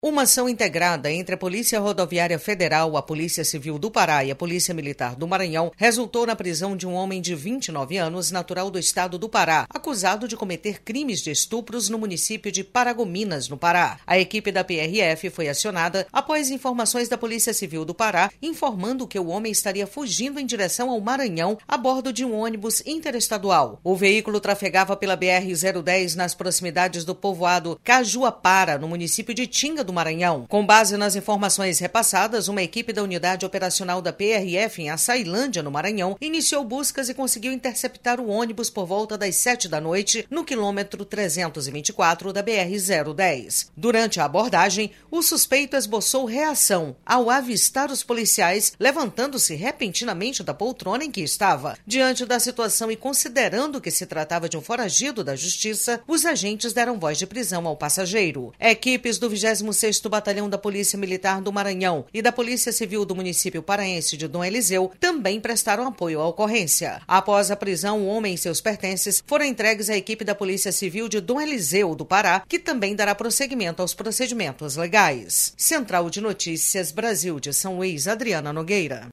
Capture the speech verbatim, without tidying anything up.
Uma ação integrada entre a Polícia Rodoviária Federal, a Polícia Civil do Pará e a Polícia Militar do Maranhão resultou na prisão de um homem de vinte e nove anos, natural do estado do Pará, acusado de cometer crimes de estupros no município de Paragominas, no Pará. A equipe da P R F foi acionada após informações da Polícia Civil do Pará informando que o homem estaria fugindo em direção ao Maranhão a bordo de um ônibus interestadual. O veículo trafegava pela B R zero dez nas proximidades do povoado Cajuapara, no município de Tinga do Maranhão. Com base nas informações repassadas, uma equipe da unidade operacional da P R F em Açailândia, no Maranhão, iniciou buscas e conseguiu interceptar o ônibus por volta das sete da noite, no quilômetro trezentos e vinte e quatro da B R zero dez. Durante a abordagem, o suspeito esboçou reação ao avistar os policiais, levantando-se repentinamente da poltrona em que estava. Diante da situação e considerando que se tratava de um foragido da justiça, os agentes deram voz de prisão ao passageiro. Equipes do vigésimo sexto Batalhão da Polícia Militar do Maranhão e da Polícia Civil do município paraense de Dom Eliseu também prestaram apoio à ocorrência. Após a prisão, o homem e seus pertences foram entregues à equipe da Polícia Civil de Dom Eliseu do Pará, que também dará prosseguimento aos procedimentos legais. Central de Notícias Brasil de São Luís, Adriana Nogueira.